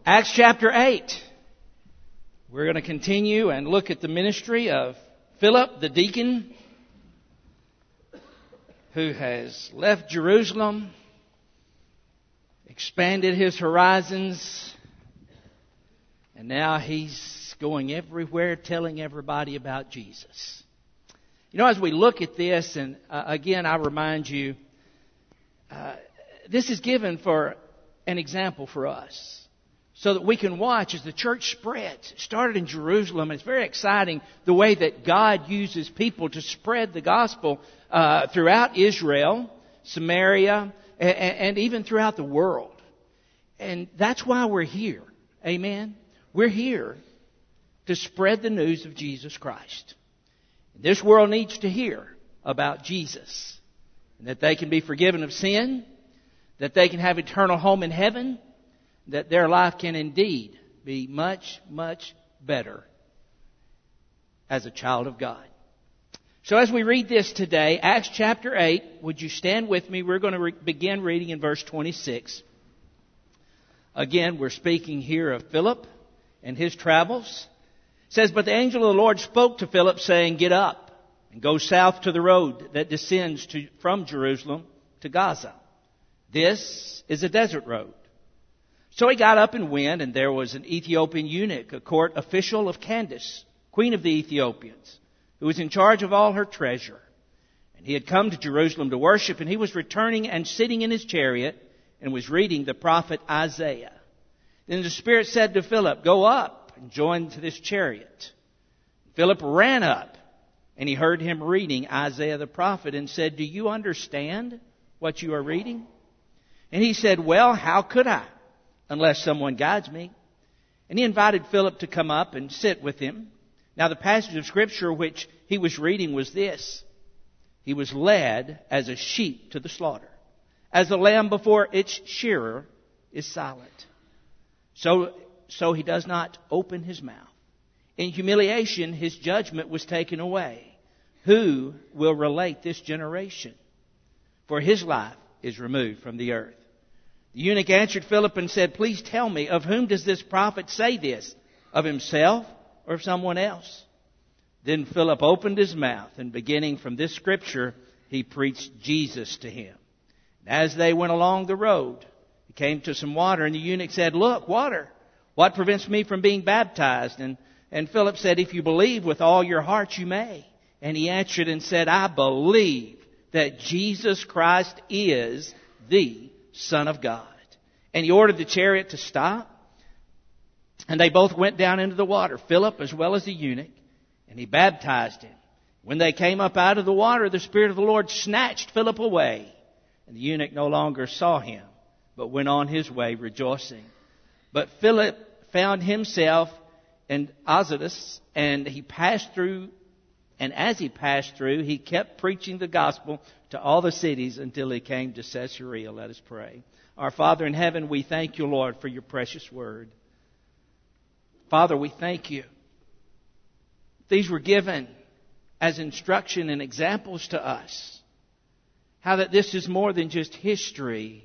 Acts chapter 8. We're going to continue and look at the ministry of Philip, the deacon, who has left Jerusalem, expanded his horizons, and now he's going everywhere telling everybody about Jesus. You know, as we look at this, and again, I remind you, this is given for an example for us, so that we can watch as the church spreads. It started in Jerusalem. It's very exciting the way that God uses people to spread the gospel throughout Israel, Samaria, and even throughout the world. And that's why we're here. Amen? We're here to spread the news of Jesus Christ. This world needs to hear about Jesus, and that they can be forgiven of sin, that they can have eternal home in heaven, that their life can indeed be much, much better as a child of God. So as we read this today, Acts chapter 8, would you stand with me? We're going to begin reading in verse 26. Again, we're speaking here of Philip and his travels. It says, "But the angel of the Lord spoke to Philip, saying, 'Get up and go south to the road that descends from Jerusalem to Gaza. This is a desert road.' So he got up and went, and there was an Ethiopian eunuch, a court official of Candace, queen of the Ethiopians, who was in charge of all her treasure. And he had come to Jerusalem to worship, and he was returning and sitting in his chariot and was reading the prophet Isaiah. Then the Spirit said to Philip, 'Go up and join to this chariot.' Philip ran up, and he heard him reading Isaiah the prophet and said, 'Do you understand what you are reading?' And he said, 'Well, how could I, unless someone guides me?' And he invited Philip to come up and sit with him. Now the passage of Scripture which he was reading was this: 'He was led as a sheep to the slaughter, as a lamb before its shearer is silent. So he does not open his mouth. In humiliation his judgment was taken away. Who will relate this generation? For his life is removed from the earth.' The eunuch answered Philip and said, 'Please tell me, of whom does this prophet say this? Of himself or of someone else?' Then Philip opened his mouth, and beginning from this scripture, he preached Jesus to him. And as they went along the road, he came to some water, and the eunuch said, 'Look, water. What prevents me from being baptized?' And Philip said, 'If you believe with all your heart, you may.' And he answered and said, 'I believe that Jesus Christ is the Son of God.' And he ordered the chariot to stop. And they both went down into the water, Philip as well as the eunuch, and he baptized him. When they came up out of the water, the Spirit of the Lord snatched Philip away. And the eunuch no longer saw him, but went on his way rejoicing. But Philip found himself in Azotus, and he passed through. And as he passed through, he kept preaching the gospel to all the cities until he came to Caesarea. Let us pray. Our Father in heaven, we thank you, Lord, for your precious word. Father, we thank you. These were given as instruction and examples to us. How that this is more than just history.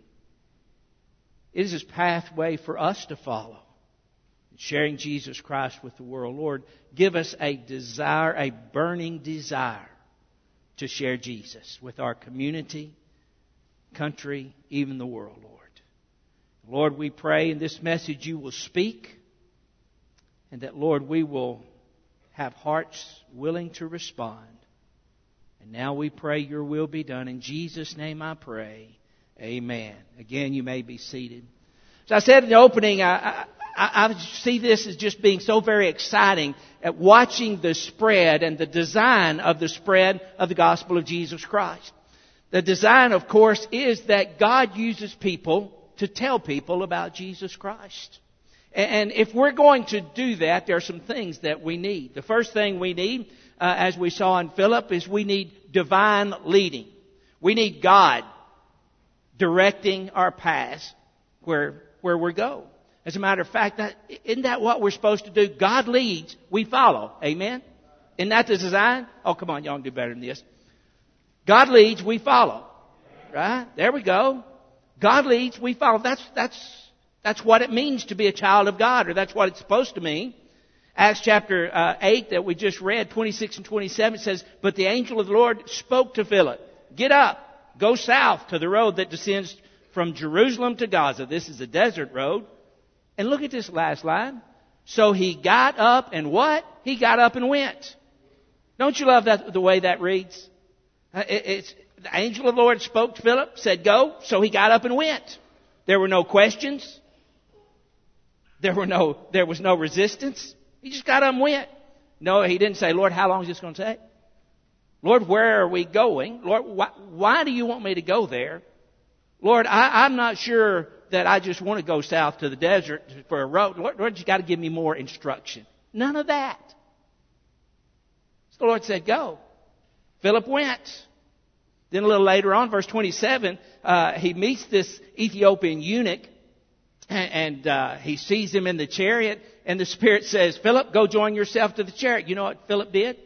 It is a pathway for us to follow. Sharing Jesus Christ with the world. Lord, give us a desire, a burning desire to share Jesus with our community, country, even the world, Lord. Lord, we pray in this message you will speak, and that, Lord, we will have hearts willing to respond. And now we pray your will be done. In Jesus' name I pray. Amen. Again, you may be seated. As I said in the opening, I see this as just being so very exciting at watching the spread and the design of the spread of the gospel of Jesus Christ. The design, of course, is that God uses people to tell people about Jesus Christ. And if we're going to do that, there are some things that we need. The first thing we need, as we saw in Philip, is we need divine leading. We need God directing our paths where we go. As a matter of fact, isn't that what we're supposed to do? God leads, we follow. Amen? Isn't that the design? Oh, come on, y'all can do better than this. God leads, we follow. Right? There we go. God leads, we follow. That's That's what it means to be a child of God, or that's what it's supposed to mean. Acts chapter 8 that we just read, 26 and 27 says, "But the angel of the Lord spoke to Philip, 'Get up, go south to the road that descends from Jerusalem to Gaza.'" This is a desert road. And look at this last line. "So he got up and" what? He got up and went. Don't you love that, the way that reads? The angel of the Lord spoke to Philip, said go, so he got up and went. There were no questions. There was no resistance. He just got up and went. No, he didn't say, "Lord, how long is this going to take? Lord, where are we going? Lord, why do you want me to go there? Lord, I'm not sure that I just want to go south to the desert for a road. Lord, you got to give me more instruction." None of that. So the Lord said, "Go." Philip went. Then a little later on, verse 27, he meets this Ethiopian eunuch, and he sees him in the chariot, and the Spirit says, "Philip, go join yourself to the chariot." You know what Philip did?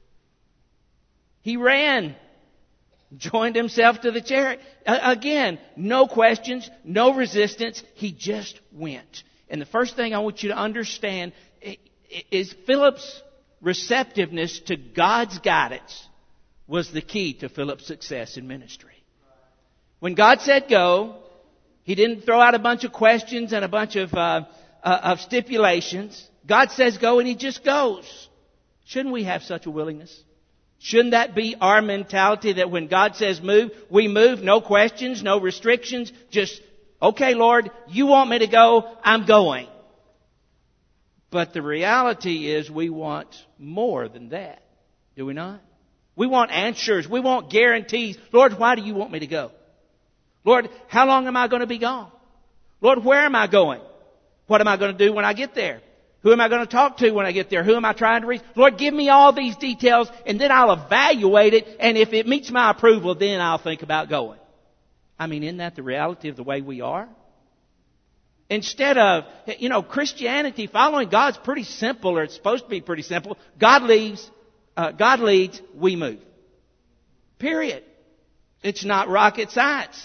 He ran, joined himself to the chariot. Again, no questions, no resistance. He just went. And the first thing I want you to understand is Philip's receptiveness to God's guidance was the key to Philip's success in ministry. When God said go, He didn't throw out a bunch of questions and a bunch of stipulations. God says go and He just goes. Shouldn't we have such a willingness? Shouldn't that be our mentality, that when God says move, we move? No questions, no restrictions. Just, okay, Lord, you want me to go, I'm going. But the reality is we want more than that. Do we not? We want answers. We want guarantees. Lord, why do you want me to go? Lord, how long am I going to be gone? Lord, where am I going? What am I going to do when I get there? Who am I going to talk to when I get there? Who am I trying to reach? Lord, give me all these details, and then I'll evaluate it, and if it meets my approval, then I'll think about going. I mean, isn't that the reality of the way we are? Instead of, Christianity, following God's pretty simple, or it's supposed to be pretty simple. God leads, we move. Period. It's not rocket science.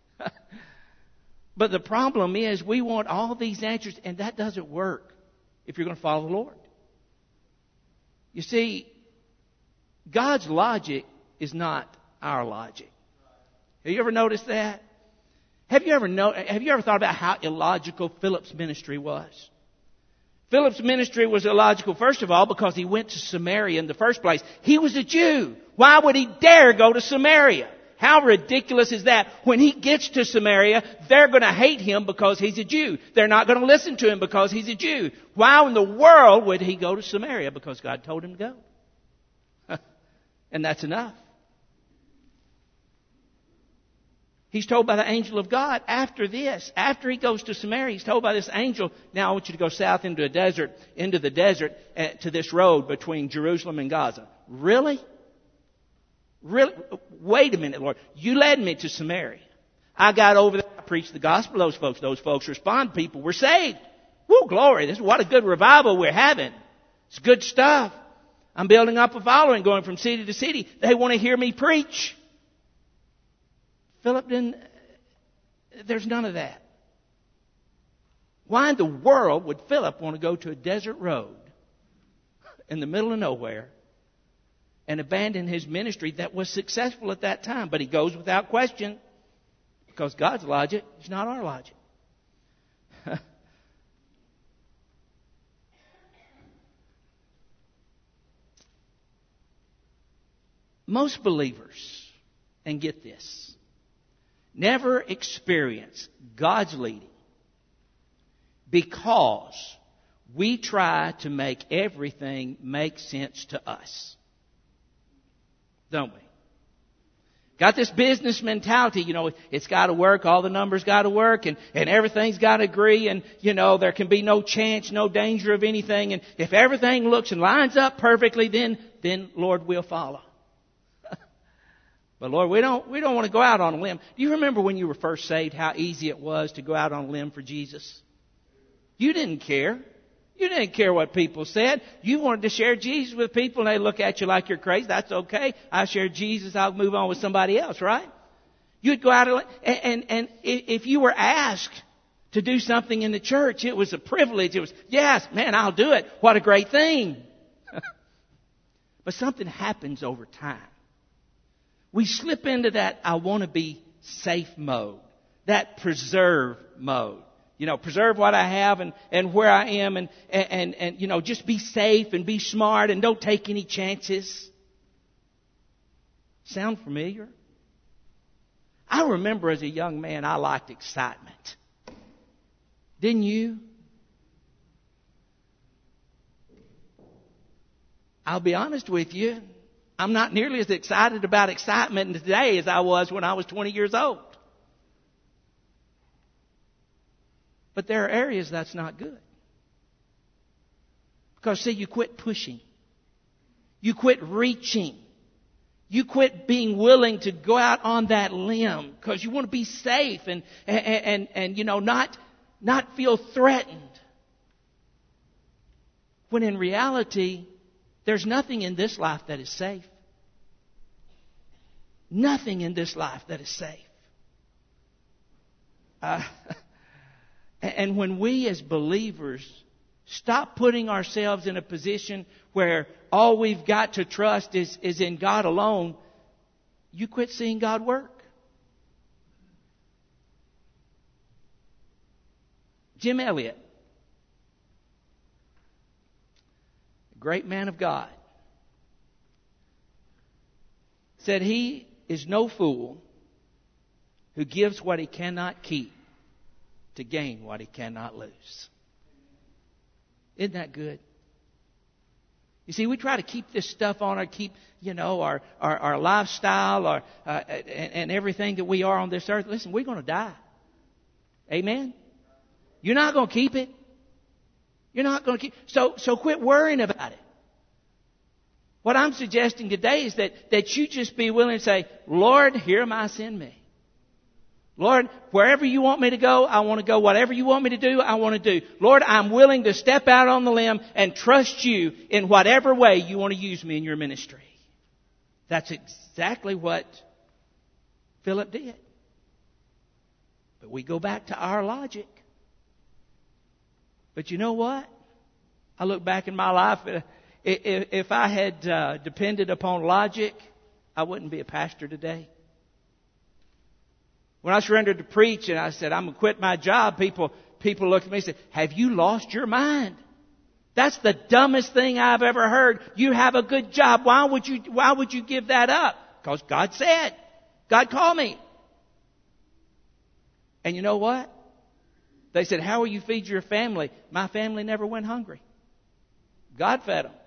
But the problem is we want all these answers, and that doesn't work if you're going to follow the Lord. You see, God's logic is not our logic. Have you ever noticed that? Have you ever thought about how illogical Philip's ministry was? Philip's ministry was illogical, first of all, because he went to Samaria in the first place. He was a Jew. Why would he dare go to Samaria? How ridiculous is that? When he gets to Samaria, they're going to hate him because he's a Jew. They're not going to listen to him because he's a Jew. Why in the world would he go to Samaria? Because God told him to go. And that's enough. He's told by the angel of God after he goes to Samaria, he's told by this angel, "Now I want you to go south into the desert to this road between Jerusalem and Gaza." Really? Really? Wait a minute, Lord. You led me to Samaria. I got over there. I preached the gospel to those folks. Those folks responded. People were saved. Woo, glory. What a good revival we're having. It's good stuff. I'm building up a following, going from city to city. They want to hear me preach. Philip didn't. There's none of that. Why in the world would Philip want to go to a desert road in the middle of nowhere and abandon his ministry that was successful at that time? But he goes without question, because God's logic is not our logic. Most believers, and get this, never experience God's leading because we try to make everything make sense to us. Don't we? Got this business mentality, it's got to work, all the numbers got to work, and everything's got to agree, and, there can be no chance, no danger of anything, and if everything looks and lines up perfectly, then Lord, we'll follow. But Lord, we don't want to go out on a limb. Do you remember when you were first saved how easy it was to go out on a limb for Jesus? You didn't care. You didn't care what people said. You wanted to share Jesus with people, and they look at you like you're crazy. That's okay. I share Jesus. I'll move on with somebody else, right? You'd go out and if you were asked to do something in the church. It was a privilege. It was, yes, man, I'll do it. What a great thing. But something happens over time. We slip into that I want to be safe mode, that preserve mode. Preserve what I have and where I am and just be safe and be smart and don't take any chances. Sound familiar? I remember as a young man, I liked excitement. Didn't you? I'll be honest with you. I'm not nearly as excited about excitement today as I was when I was 20 years old. But there are areas that's not good. Because, see, you quit pushing. You quit reaching. You quit being willing to go out on that limb because you want to be safe and not feel threatened. When in reality, there's nothing in this life that is safe. Nothing in this life that is safe. And when we as believers stop putting ourselves in a position where all we've got to trust is in God alone, you quit seeing God work. Jim Elliot, a great man of God, said he is no fool who gives what he cannot keep to gain what he cannot lose. Isn't that good? You see, we try to keep this stuff on our lifestyle and everything that we are on this earth. Listen, we're going to die. Amen? You're not going to keep it. You're not going to keep it. So quit worrying about it. What I'm suggesting today is that you just be willing to say, Lord, here am I, send me. Lord, wherever you want me to go, I want to go. Whatever you want me to do, I want to do. Lord, I'm willing to step out on the limb and trust you in whatever way you want to use me in your ministry. That's exactly what Philip did. But we go back to our logic. But you know what? I look back in my life. If I had depended upon logic, I wouldn't be a pastor today. When I surrendered to preach and I said, I'm going to quit my job, people looked at me and said, have you lost your mind? That's the dumbest thing I've ever heard. You have a good job. Why would you give that up? Because God said. God called me. And you know what? They said, how will you feed your family? My family never went hungry. God fed them.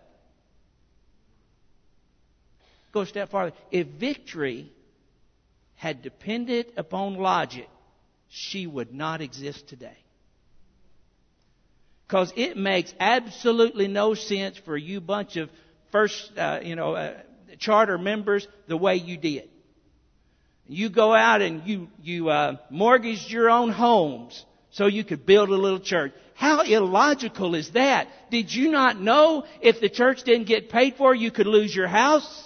Go a step farther. If victory had depended upon logic, she would not exist today. Because it makes absolutely no sense for you bunch of charter members the way you did. You go out and you mortgaged your own homes so you could build a little church. How illogical is that? Did you not know if the church didn't get paid for, you could lose your house?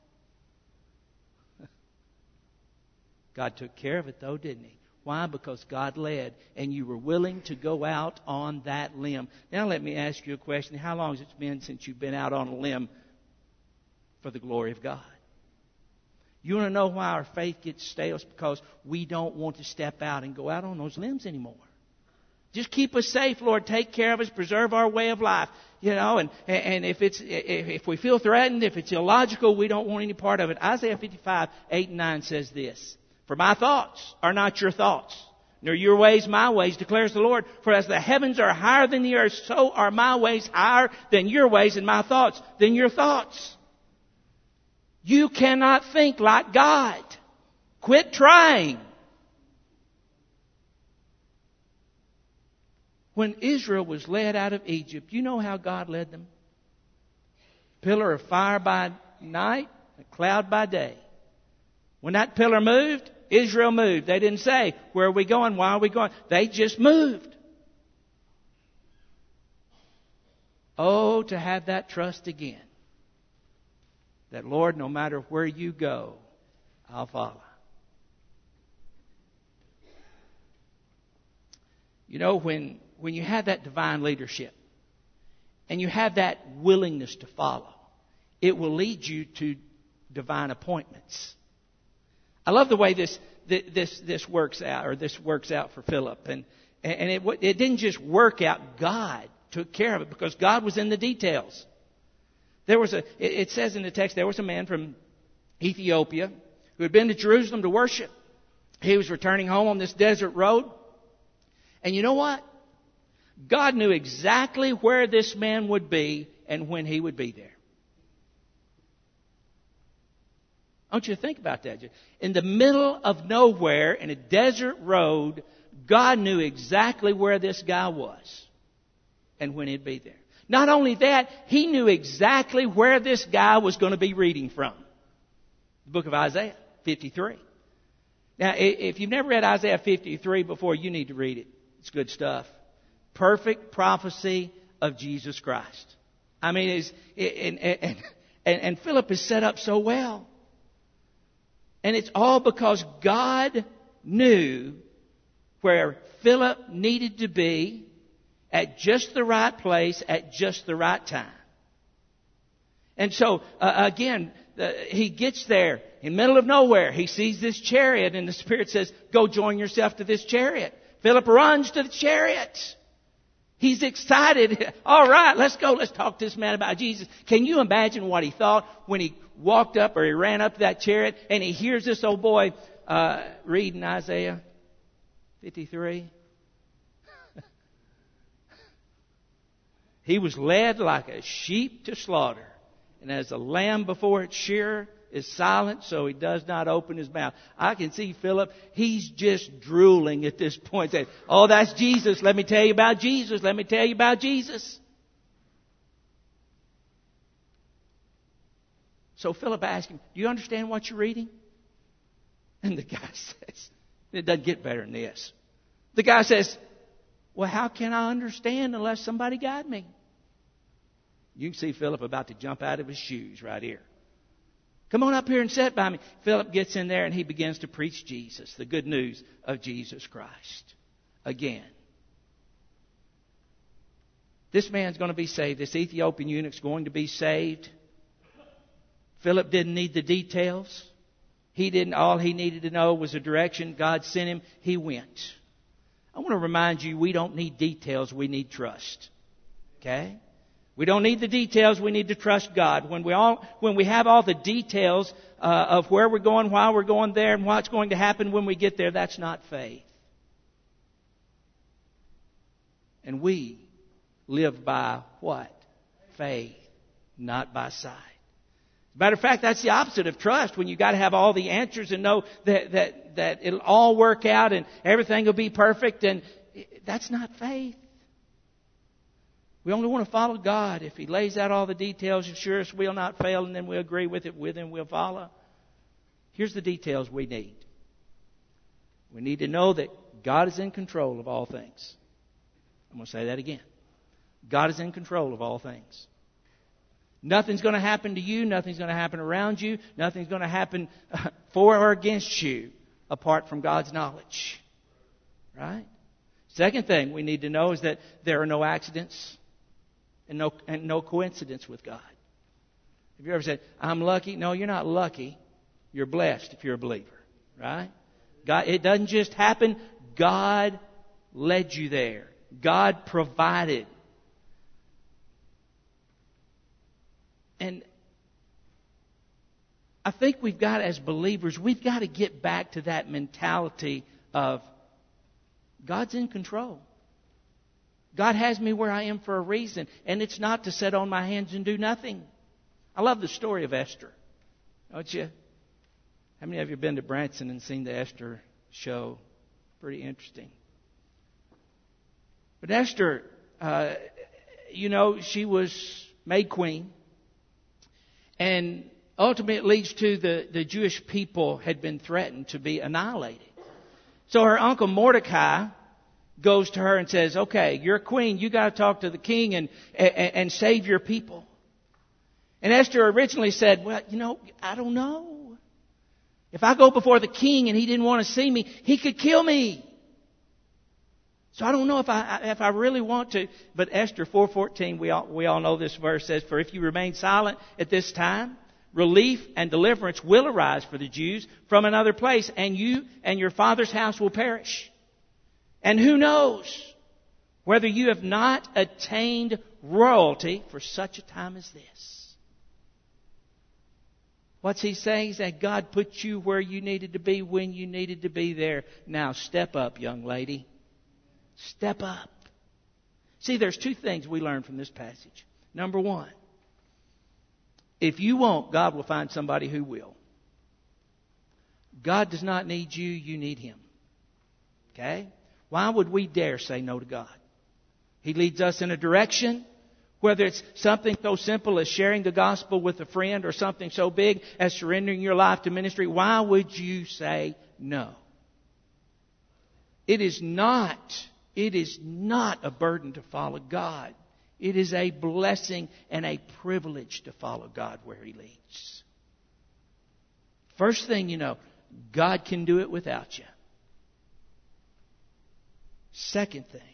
God took care of it though, didn't He? Why? Because God led and you were willing to go out on that limb. Now let me ask you a question. How long has it been since you've been out on a limb for the glory of God? You want to know why our faith gets stale? It's because we don't want to step out and go out on those limbs anymore. Just keep us safe, Lord. Take care of us. Preserve our way of life. And if we feel threatened, if it's illogical, we don't want any part of it. Isaiah 55, 8 and 9 says this. For my thoughts are not your thoughts, nor your ways my ways, declares the Lord. For as the heavens are higher than the earth, so are my ways higher than your ways, and my thoughts than your thoughts. You cannot think like God. Quit trying. When Israel was led out of Egypt, you know how God led them? Pillar of fire by night, a cloud by day. When that pillar moved, Israel moved. They didn't say, where are we going? Why are we going? They just moved. Oh, to have that trust again. That, Lord, no matter where you go, I'll follow. You know, when you have that divine leadership and you have that willingness to follow, it will lead you to divine appointments. I love the way this works out, or this works out for Philip. And it didn't just work out. God took care of it because God was in the details. It says in the text, there was a man from Ethiopia who had been to Jerusalem to worship. He was returning home on this desert road. And you know what? God knew exactly where this man would be and when he would be there. I want you to think about that. In the middle of nowhere, in a desert road, God knew exactly where this guy was and when he'd be there. Not only that, He knew exactly where this guy was going to be reading from. The book of Isaiah 53. Now, if you've never read Isaiah 53 before, you need to read it. It's good stuff. Perfect prophecy of Jesus Christ. I mean, and Philip is set up so well. And it's all because God knew where Philip needed to be at just the right place at just the right time. And so, again, he gets there in the middle of nowhere. He sees this chariot and the Spirit says, go join yourself to this chariot. Philip runs to the chariot. He's excited. All right, let's go. Let's talk to this man about Jesus. Can you imagine what he thought when he walked up or he ran up to that chariot and he hears this old boy reading Isaiah 53? He was led like a sheep to slaughter. And as a lamb before its shearer is silent, so he does not open his mouth. I can see Philip, he's just drooling at this point. Saying, oh, that's Jesus. Let me tell you about Jesus. Let me tell you about Jesus. So Philip asked him, do you understand what you're reading? And the guy says, it doesn't get better than this. The guy says, well, how can I understand unless somebody guide me? You can see Philip about to jump out of his shoes right here. Come on up here and sit by me. Philip gets in there and he begins to preach Jesus, the good news of Jesus Christ. Again. This man's going to be saved. This Ethiopian eunuch's going to be saved. Philip didn't need the details. All he needed to know was a direction. God sent him. He went. I want to remind you, we don't need details. We need trust. Okay? We don't need the details. We need to trust God. When we have all the details of where we're going, why we're going there, and what's going to happen when we get there, that's not faith. And we live by what? Faith, not by sight. As a matter of fact, that's the opposite of trust. When you got to have all the answers and know that it'll all work out and everything will be perfect, and that's not faith. We only want to follow God. If He lays out all the details, assure us we'll not fail, and then we'll agree with it, with Him we'll follow. Here's the details we need. We need to know that God is in control of all things. I'm going to say that again. God is in control of all things. Nothing's going to happen to you. Nothing's going to happen around you. Nothing's going to happen for or against you apart from God's knowledge. Right? Second thing we need to know is that there are no accidents and no coincidence with God. Have you ever said, I'm lucky? No, you're not lucky. You're blessed if you're a believer. Right? God, it doesn't just happen. God led you there. God provided. And I think we've got, as believers, we've got to get back to that mentality of God's in control. God has me where I am for a reason, and it's not to sit on my hands and do nothing. I love the story of Esther. Don't you? How many of you have been to Branson and seen the Esther show? Pretty interesting. But Esther, she was made queen. And ultimately it leads to the Jewish people had been threatened to be annihilated. So her uncle Mordecai goes to her and says, okay, you're a queen. You got to talk to the king and save your people. And Esther originally said, well, I don't know. If I go before the king and he didn't want to see me, he could kill me. So I don't know if I really want to. But Esther 4:14, we all know this verse says, "For if you remain silent at this time, relief and deliverance will arise for the Jews from another place, and you and your father's house will perish. And who knows whether you have not attained royalty for such a time as this." What's he saying? He's saying God put you where you needed to be when you needed to be there. Now step up, young lady. Step up. See, there's two things we learn from this passage. Number one, if you won't, God will find somebody who will. God does not need you, you need Him. Okay? Why would we dare say no to God? He leads us in a direction, whether it's something so simple as sharing the gospel with a friend or something so big as surrendering your life to ministry. Why would you say no? It is not a burden to follow God. It is a blessing and a privilege to follow God where He leads. First thing you know, God can do it without you. Second thing,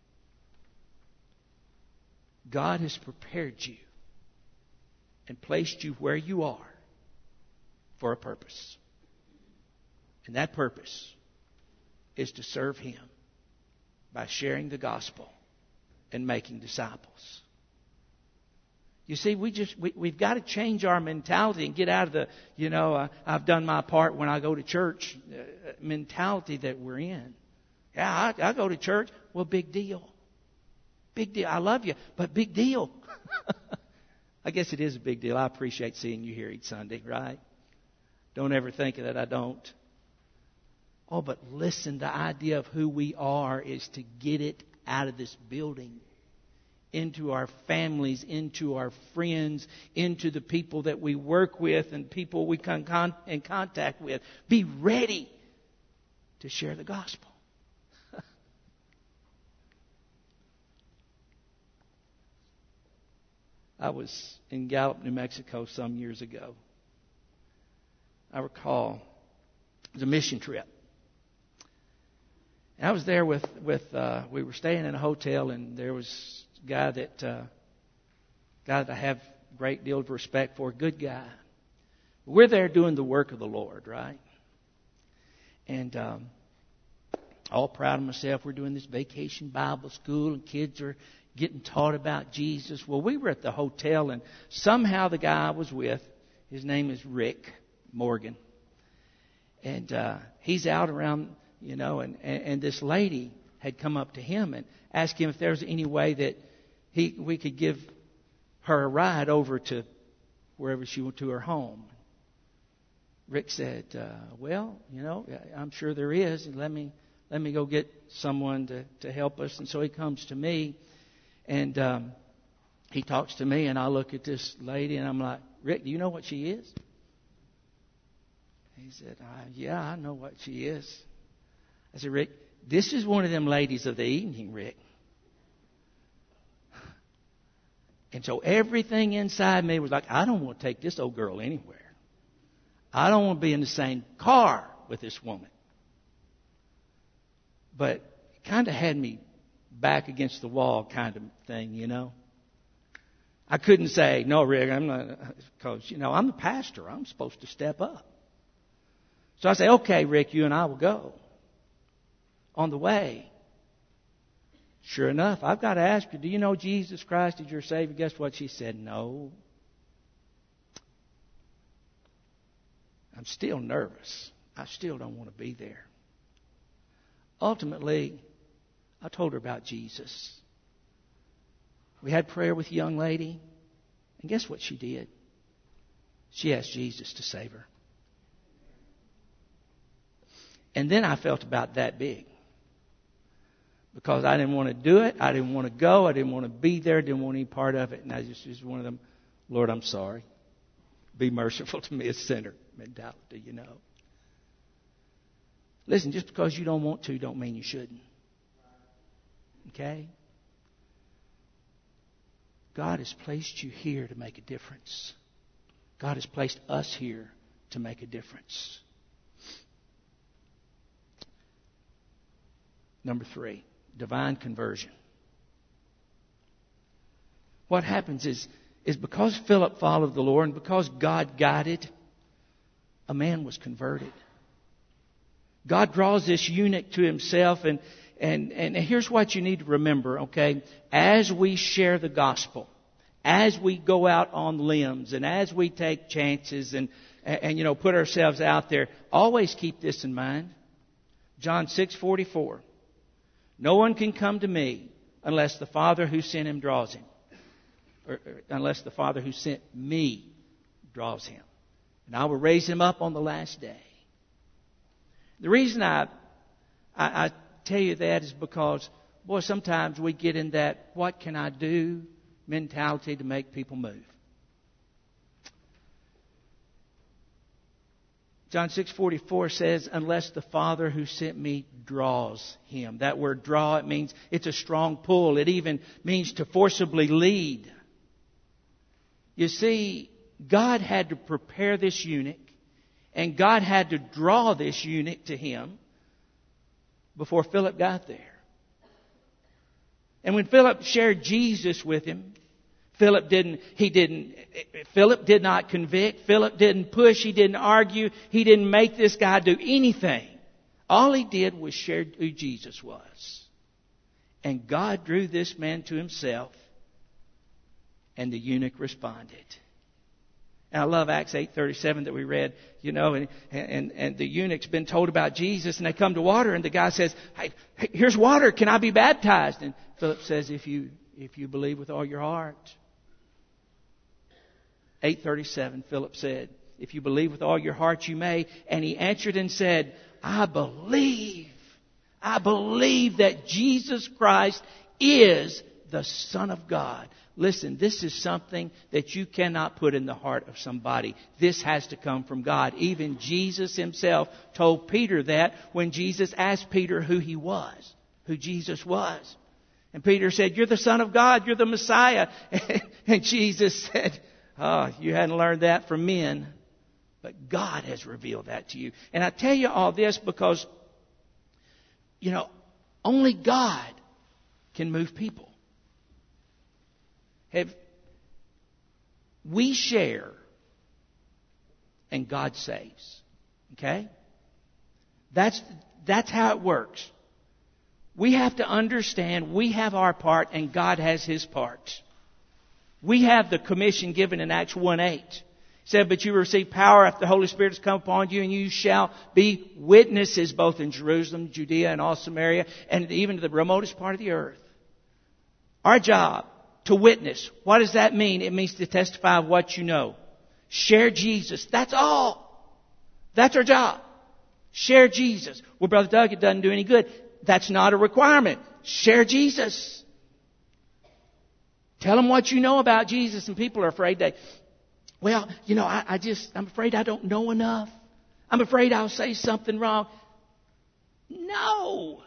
God has prepared you and placed you where you are for a purpose. And that purpose is to serve Him by sharing the gospel and making disciples. You see, we've got to change our mentality and get out of the, I've done my part when I go to church mentality that we're in. Yeah, I go to church. Well, big deal. Big deal. I love you, but big deal. I guess it is a big deal. I appreciate seeing you here each Sunday, right? Don't ever think that I don't. Oh, but listen, the idea of who we are is to get it out of this building, into our families, into our friends, into the people that we work with and people we come in contact with. Be ready to share the gospel. I was in Gallup, New Mexico some years ago. I recall it was a mission trip. And I was there with we were staying in a hotel, and there was a guy that I have a great deal of respect for, a good guy. We're there doing the work of the Lord, right? And all proud of myself. We're doing this vacation Bible school, and kids are getting taught about Jesus. Well, we were at the hotel, and somehow the guy I was with, his name is Rick Morgan, and he's out around, and this lady had come up to him and asked him if there was any way that we could give her a ride over to wherever she went to her home. Rick said, well, I'm sure there is, and let me go get someone to help us. And so he comes to me, and he talks to me, and I look at this lady, and I'm like, Rick, do you know what she is? He said, yeah, I know what she is. I said, Rick, this is one of them ladies of the evening, Rick. And so everything inside me was like, I don't want to take this old girl anywhere. I don't want to be in the same car with this woman. But it kind of had me back against the wall kind of thing, I couldn't say, no, Rick, I'm not, because, I'm the pastor. I'm supposed to step up. So I say, okay, Rick, you and I will go. On the way, sure enough, I've got to ask her, do you know Jesus Christ is your Savior? Guess what? She said, no. I'm still nervous. I still don't want to be there. Ultimately, I told her about Jesus. We had prayer with the young lady, and guess what she did? She asked Jesus to save her. And then I felt about that big. Because I didn't want to do it. I didn't want to go. I didn't want to be there. Didn't want any part of it. And I just was one of them, Lord, I'm sorry. Be merciful to me, a sinner mentality, Listen, just because you don't want to don't mean you shouldn't. Okay? God has placed you here to make a difference. God has placed us here to make a difference. Number 3. divine conversion. What happens is because Philip followed the Lord and because God guided, a man was converted. God draws this eunuch to Himself, and here's what you need to remember, okay? As we share the gospel, as we go out on limbs, and as we take chances and put ourselves out there, always keep this in mind. John 6:44. No one can come to me unless the Father who sent him draws him. Or unless the Father who sent me draws him. And I will raise him up on the last day. The reason I tell you that is because, boy, sometimes we get in that what can I do mentality to make people move. John 6:44 says, unless the Father who sent me draws him. That word draw, it means it's a strong pull. It even means to forcibly lead. You see, God had to prepare this eunuch, and God had to draw this eunuch to Him before Philip got there. And when Philip shared Jesus with him, Philip did not convict. Philip didn't push. He didn't argue. He didn't make this guy do anything. All he did was share who Jesus was. And God drew this man to Himself, and the eunuch responded. And I love Acts 8:37 that we read, and the eunuch's been told about Jesus, and they come to water, and the guy says, hey, here's water. Can I be baptized? And Philip says, if you believe with all your heart. 8:37, Philip said, if you believe with all your heart, you may. And he answered and said, I believe that Jesus Christ is the Son of God. Listen, this is something that you cannot put in the heart of somebody. This has to come from God. Even Jesus Himself told Peter that when Jesus asked Peter who Jesus was. And Peter said, you're the Son of God, you're the Messiah. And Jesus said, you hadn't learned that from men, but God has revealed that to you. And I tell you all this because, only God can move people. We share and God saves. Okay? That's how it works. We have to understand we have our part and God has His part. We have the commission given in Acts 1:8. It said, but you will receive power after the Holy Spirit has come upon you, and you shall be witnesses both in Jerusalem, Judea, and all Samaria, and even to the remotest part of the earth. Our job, to witness. What does that mean? It means to testify of what you know. Share Jesus. That's all. That's our job. Share Jesus. Well, Brother Doug, it doesn't do any good. That's not a requirement. Share Jesus. Tell them what you know about Jesus, and people are afraid I'm afraid I don't know enough. I'm afraid I'll say something wrong. No.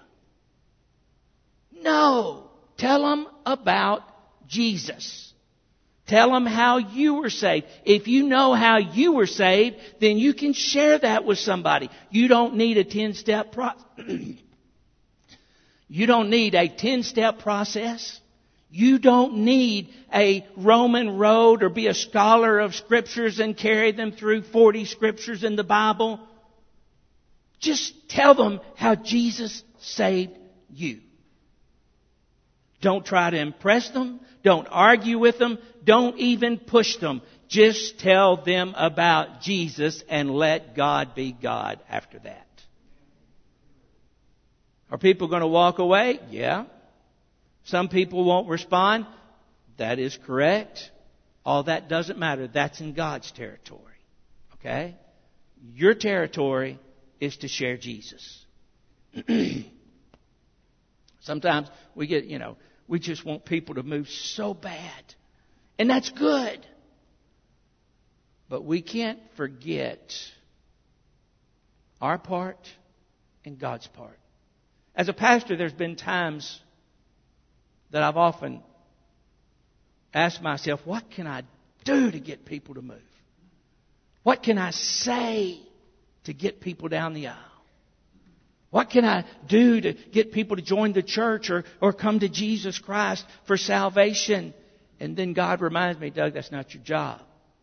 Tell them about Jesus. Tell them how you were saved. If you know how you were saved, then you can share that with somebody. You don't need a 10-step You don't need a 10-step process. You don't need a Roman road or be a scholar of Scriptures and carry them through 40 Scriptures in the Bible. Just tell them how Jesus saved you. Don't try to impress them. Don't argue with them. Don't even push them. Just tell them about Jesus and let God be God after that. Are people going to walk away? Yeah. Some people won't respond. That is correct. All that doesn't matter. That's in God's territory. Okay? Your territory is to share Jesus. Sometimes we get, we just want people to move so bad. And that's good. But we can't forget our part and God's part. As a pastor, there's been times that I've often asked myself, what can I do to get people to move? What can I say to get people down the aisle? What can I do to get people to join the church or come to Jesus Christ for salvation? And then God reminds me, Doug, that's not your job.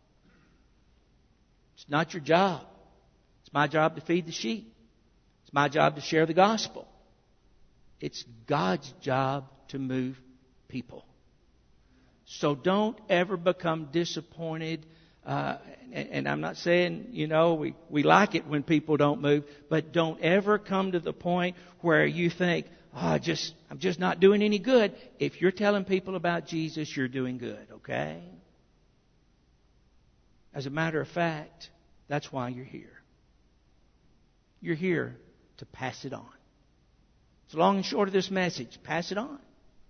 It's not your job. It's my job to feed the sheep. It's my job to share the gospel. It's God's job to move people. So don't ever become disappointed. And I'm not saying, we like it when people don't move, but don't ever come to the point where you think, I'm just not doing any good. If you're telling people about Jesus, you're doing good, okay? As a matter of fact, that's why you're here. You're here to pass it on. It's long and short of this message. Pass it on.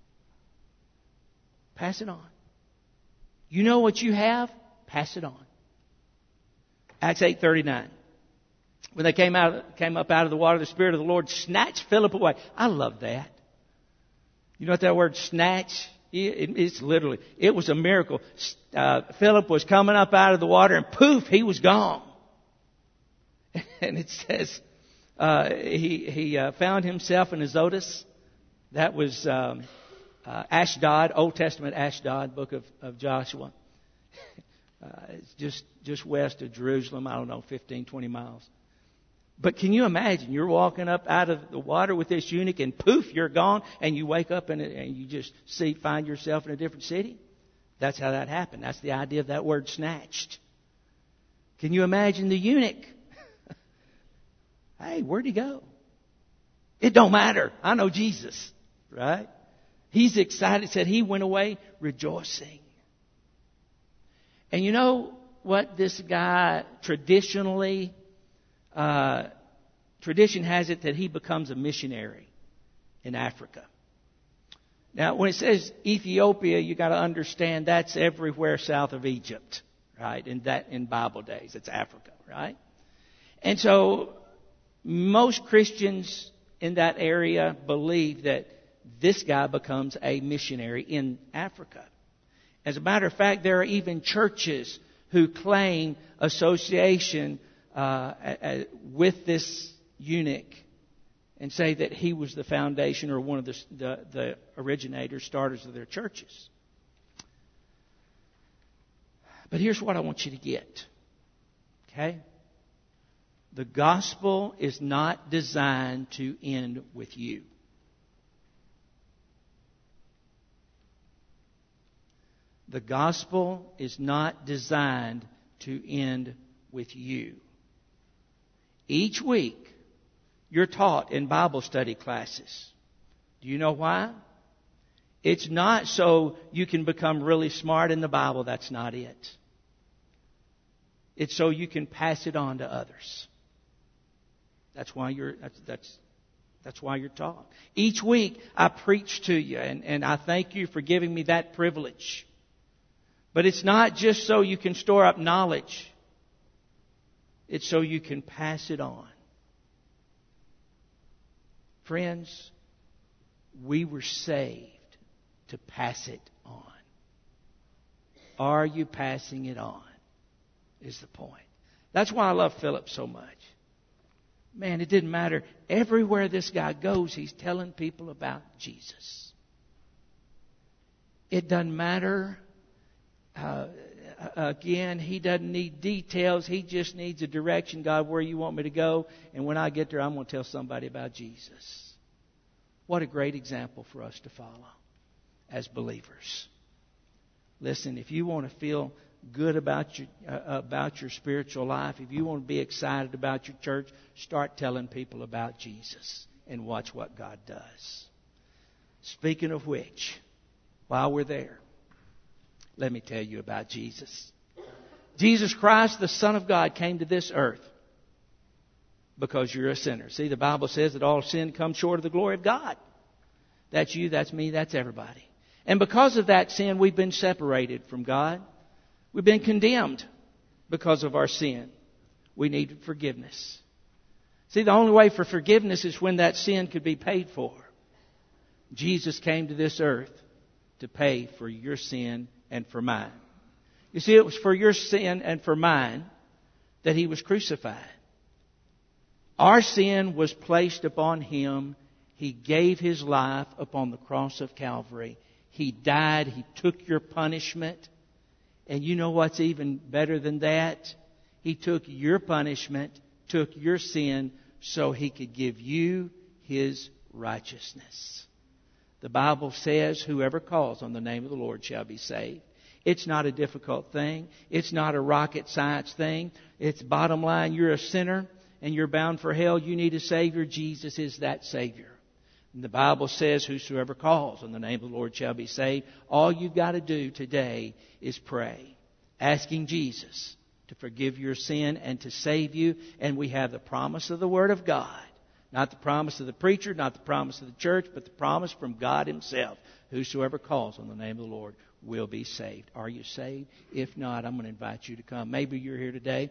Pass it on. You know what you have? Pass it on. Acts 8:39. When they came up out of the water, the Spirit of the Lord snatched Philip away. I love that. You know what that word snatch? It's literally, it was a miracle. Philip was coming up out of the water and poof, he was gone. And it says, he found himself in Azotus. That was Ashdod, Old Testament Ashdod, book of Joshua. It's just west of Jerusalem, 15, 20 miles. But can you imagine, you're walking up out of the water with this eunuch and poof, you're gone, and you wake up and you just find yourself in a different city? That's how that happened. That's the idea of that word snatched. Can you imagine the eunuch? Hey, where'd he go? It don't matter. I know Jesus, right? He's excited, said he went away rejoicing. And you know what this guy tradition has it that he becomes a missionary in Africa. Now, when it says Ethiopia, you got to understand that's everywhere south of Egypt, right? In Bible days, it's Africa, right? And so most Christians in that area believe that this guy becomes a missionary in Africa. As a matter of fact, there are even churches who claim association with this eunuch and say that he was the foundation or one of the originators, starters of their churches. But here's what I want you to get. Okay? The gospel is not designed to end with you. The gospel is not designed to end with you. Each week, you're taught in Bible study classes. Do you know why? It's not so you can become really smart in the Bible. That's not it. It's so you can pass it on to others. That's why you're taught. Each week, I preach to you, and I thank you for giving me that privilege. But it's not just so you can store up knowledge. It's so you can pass it on. Friends, we were saved to pass it on. Are you passing it on? Is the point. That's why I love Philip so much. Man, it didn't matter. Everywhere this guy goes, he's telling people about Jesus. It doesn't matter. Again, he doesn't need details. He just needs a direction. God, where you want me to go? And when I get there, I'm going to tell somebody about Jesus. What a great example for us to follow as believers. Listen, if you want to feel good about your spiritual life, if you want to be excited about your church, start telling people about Jesus and watch what God does. Speaking of which, while we're there, let me tell you about Jesus. Jesus Christ, the Son of God, came to this earth because you're a sinner. See, the Bible says that all sin comes short of the glory of God. That's you, that's me, that's everybody. And because of that sin, we've been separated from God. We've been condemned because of our sin. We need forgiveness. See, the only way for forgiveness is when that sin could be paid for. Jesus came to this earth to pay for your sin and for mine. You see, it was for your sin and for mine that He was crucified. Our sin was placed upon Him. He gave His life upon the cross of Calvary. He died. He took your punishment. And you know what's even better than that? He took your punishment, took your sin, so He could give you His righteousness. The Bible says, whoever calls on the name of the Lord shall be saved. It's not a difficult thing. It's not a rocket science thing. It's bottom line, you're a sinner and you're bound for hell. You need a Savior. Jesus is that Savior. And the Bible says, whosoever calls on the name of the Lord shall be saved. All you've got to do today is pray, asking Jesus to forgive your sin and to save you. And we have the promise of the Word of God. Not the promise of the preacher, not the promise of the church, but the promise from God Himself. Whosoever calls on the name of the Lord will be saved. Are you saved? If not, I'm going to invite you to come. Maybe you're here today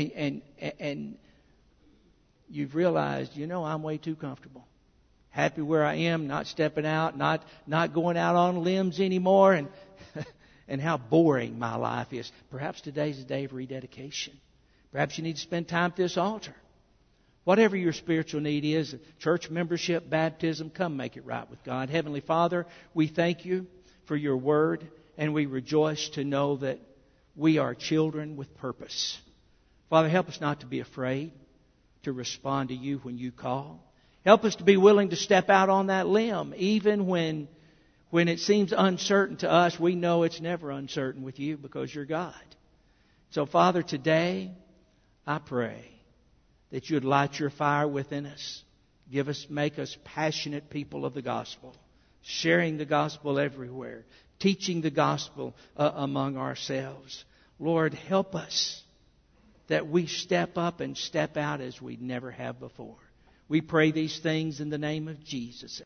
and you've realized, I'm way too comfortable. Happy where I am, not stepping out, not going out on limbs anymore, and and how boring my life is. Perhaps today's a day of rededication. Perhaps you need to spend time at this altar. Whatever your spiritual need is, church membership, baptism, come make it right with God. Heavenly Father, we thank You for Your Word, and we rejoice to know that we are children with purpose. Father, help us not to be afraid to respond to You when You call. Help us to be willing to step out on that limb, even when it seems uncertain to us. We know it's never uncertain with You because You're God. So, Father, today I pray that You'd light Your fire within us. Make us passionate people of the gospel, sharing the gospel everywhere, teaching the gospel among ourselves. Lord, help us that we step up and step out as we never have before. We pray these things in the name of Jesus.